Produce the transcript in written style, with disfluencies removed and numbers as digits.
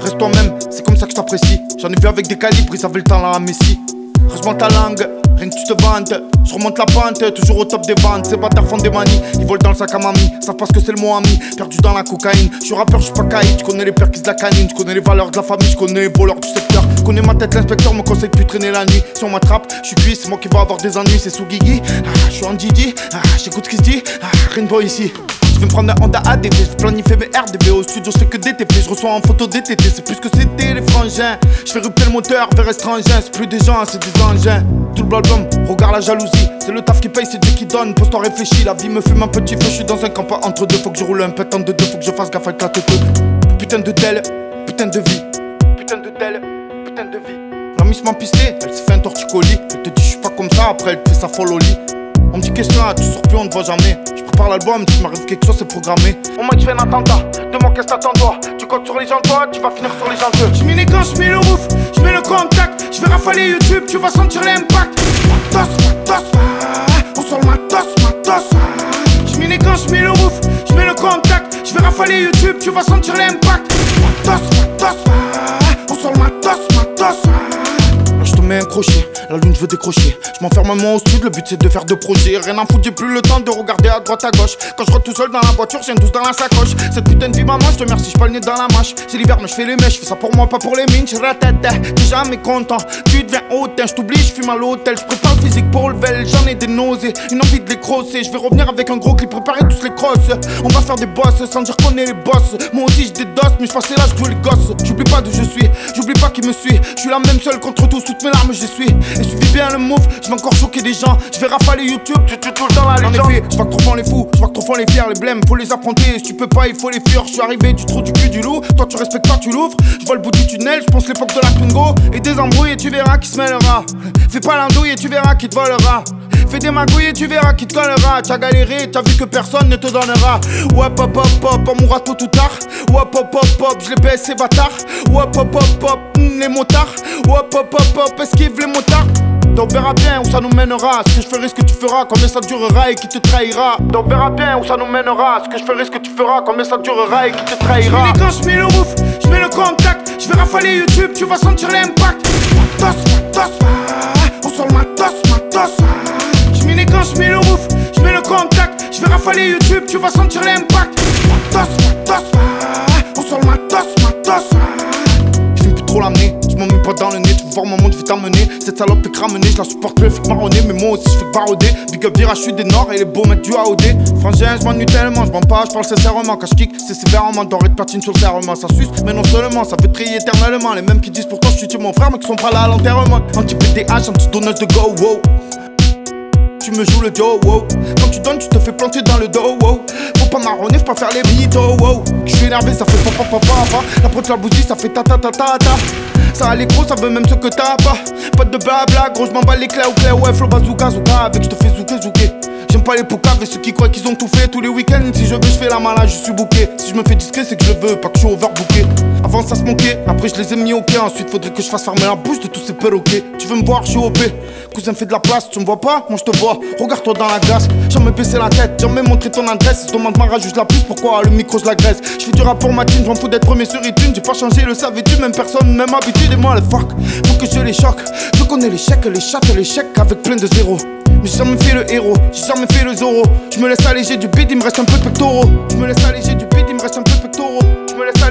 Reste toi-même, c'est comme ça que je t'apprécie. J'en ai vu avec des calibres, ils avaient le temps là à Messi. Range-moi ta langue, rien que tu te vantes. Je remonte la pente, toujours au top des ventes. Ces bâtards font des manies, ils volent dans le sac à mamie. Savent pas ce que c'est le mot ami, perdu dans la cocaïne. Je suis rappeur, je suis pas caïd, je connais les pères qui se la canine. Je connais les valeurs de la famille, je connais les voleurs du secteur. Je connais ma tête, l'inspecteur me conseille de plus traîner la nuit. Si on m'attrape, je suis cuit, c'est moi qui vais avoir des ennuis. C'est sous Guigui, je suis en Didi, j'écoute ce qu'il se dit, rien de beau ici. Je vais me prendre un Honda ADV, je vais planifier mes RDV. Au studio je fais que des TP, je reçois en photo des TT. C'est plus que c'était les frangins. Je fais rupter le moteur vers étranger. C'est plus des gens, c'est des engins. Double album, regarde la jalousie. C'est le taf qui paye, c'est Dieu qui donne. Pose-toi réfléchis, la vie me fume un petit feu. Je suis dans un camp pas entre deux, faut que je roule un pet en deux. Faut que je fasse gaffe avec la tête. Putain de tel, putain de vie. Putain de tel, putain de vie. La miss m'a pisté, elle s'est fait un torticolis. Elle te dit je suis pas comme ça, après elle te fait sa folle au lit. On me dit qu'est-ce que là, tu sors plus, on ne te voit jamais. Je prépare l'album, si m'arrive quelque chose, c'est programmé. On m'a dit fais un attentat, demande qu'est-ce que t'attends toi. Tu comptes sur les gens toi, tu vas finir sur les gens d'eux. J'mets les gants, j'mets le roof, j'mets le contact. J'vais rafaler YouTube, tu vas sentir l'impact. Matos, on sort le matos. J'mets les gants, j'mets le roof, j'mets le contact. J'vais rafaler YouTube, tu vas sentir l'impact. Matos, on sort le matos. Je te mets un crochet, la lune je veux décrocher. Je m'enferme moi au studio, le but c'est de faire 2 projets. Rien à foutre, j'ai plus le temps de regarder à droite à gauche. Quand je rentre tout seul dans la voiture, j'ai douce dans la sacoche. Cette putain de vie maman, je te remercie, je pas le nez dans la mâche. C'est l'hiver mais je fais les mèches, je fais ça pour moi, pas pour les mines. T'es jamais content, tu deviens hautain. Je t'oublie, je fume à l'hôtel, je prépare le physique pour le vel. J'en ai des nausées, une envie de les crosser. Je vais revenir avec un gros clip, préparer tous les crosses. On va faire des boss sans dire qu'on est les boss. Moi aussi je dédosse, mais je passais l'âge de jouer les gosses. J'oublie pas d'où je suis, j'oublie pas qui me suit. Je suis la même seule contre tous, toutes mes larmes je suis. Et suivis bien le move, je vais encore choquer des gens. Je vais rafaler YouTube, tu tues tout le temps la légende. En effet, je vois que trop font les fous, je vois que trop font les fiers, les blêmes, faut les affronter. Si tu peux pas, il faut les fuir. Je suis arrivé du trou du cul du loup. Toi tu respectes pas, tu l'ouvres. Je vois le bout du tunnel, je pense l'époque de la Twingo. Et des embrouilles et tu verras qui se mêlera. Fais pas l'andouille et tu verras qui te volera. Fais des magouilles et tu verras qui te collera. T'as galéré, t'as vu que personne ne te donnera. Ouais pop, on mourra tôt ou tard. Ouais pop, je les baisse ces bâtards. Ouais pop, les motards. Ouais pop, esquive les motards. Donc on verra bien où ça nous mènera. Ce que je ferai, ce que tu feras, combien ça durera et qui te trahira. Donc on verra bien où ça nous mènera. Ce que je ferai, ce que tu feras, combien ça durera et qui te trahira. J'mets les gants, j'mets le roof, j'mets le contact. J'vais rafaler YouTube, tu vas sentir l'impact. Matos, on sort le matos. J'mets les gants, j'mets le roof, j'mets le contact. J'vais rafaler YouTube, tu vas sentir l'impact. Matos, on sort le matos. J'fume plus trop l'amener, j'm'en mets pas dans le nez. Tu veux voir mon monde, je vais t'amener. Cette salope est cramenée, je la supporte plus, elle fait marronner. Mais moi aussi je fais baroder. Big up virage, je suis des Nords et les beaux mettent du AOD. Frangin, je m'ennuie tellement, je pas, je parle sincèrement. Quand je kick, c'est sévèrement, doré de platine sur le serrement. Ça suce, mais non seulement, ça veut trier éternellement. Les mêmes qui disent pourtant je suis mon frère, mais qui sont pas là à l'enterrement. Anti-PTH, anti-donneuse de go, wow. Tu me joues le dos, wow. Quand tu donnes, tu te fais planter dans le dos, wow. Faut pas marronner, faut pas faire les mythos, wow. Je suis énervé, ça fait papa. La prote la bousille, ça fait ta. Ça a les gros, ça veut même ce que t'as pas. Pas de blabla, gros, j'm'en bats les clés au clair, ouais. Flow bazooka, avec, je te fais zouker. J'aime pas les poucaves et ceux qui croient qu'ils ont tout fait. Tous les week-ends, si je veux, je fais la malade, je suis booké. Si je me fais discret, c'est que je veux, pas que je suis overbooké. Avant ça se manquait, après je les ai mis au quai. Ensuite faudrait que je fasse fermer la bouche de tous ces perroquets. Tu veux me voir, je suis OP. Cousin fais de la place, tu me vois pas, moi je te vois. Regarde-toi dans la glace, jamais baissé la tête, jamais montré ton adresse. Si demande ma rajoute la plus, pourquoi le micro je l'agresse. Je fais du rap pour ma team, j'm'en fous d'être premier sur iTunes. J'ai pas changé, le savais-tu, même personne, même habitude. Et moi le fuck, faut que je les choque. Je connais l'échec, les chattes, l'échec avec plein de zéros. Mais j'ai jamais fait le héros, j'ai jamais fait le Zoro. Je me laisse alléger du bide, il me reste un peu de pectoraux. Je me laisse alléger du bide, il me reste un peu de pectoraux. Je me laisse